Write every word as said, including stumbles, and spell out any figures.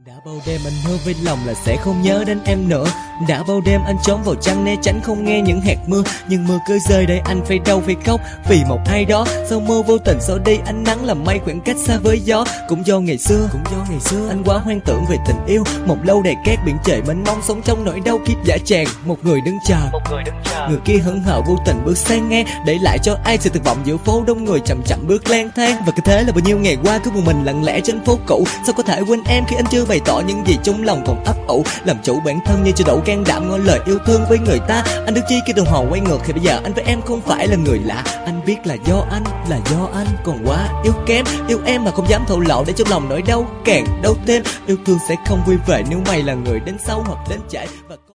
Đã bao đêm anh hứa với lòng là sẽ không nhớ đến em nữa. Đã bao đêm anh trốn vào chăn né tránh không nghe những hạt mưa. Nhưng mưa cứ rơi để anh phải đau phải khóc vì một ai đó. Sau mưa vô tình xóa đi ánh nắng làm mây khoảng cách xa với gió. Cũng do ngày xưa, cũng do ngày xưa anh quá hoang tưởng về tình yêu. Một lâu đài cát biển trời mênh mông sống trong nỗi đau kiếp dã tràn. Một người đứng chờ, một người đứng chờ. Người kia hững hờ vô tình bước sang ngang, để lại cho ai sự tuyệt vọng giữa phố đông người chậm chậm bước lang thang. Và cứ thế là bao nhiêu ngày qua cứ một mình lặng lẽ trên phố cũ. Sao có thể quên em khi anh chưa bày tỏ những gì trong lòng còn ấp ủ. Làm chủ bản thân như chưa đủ can đảm ngỏ lời yêu thương với người ta. Anh đứng chi khi đồng hồ quay ngược thì bây giờ anh với em không phải là người lạ. Anh biết là do anh, là do anh còn quá yếu kém. Yêu em mà không dám thổ lộ để trong lòng nỗi đau càng đau thêm. Yêu thương sẽ không vui vẻ nếu mày là người đến sau hoặc đến trễ. Và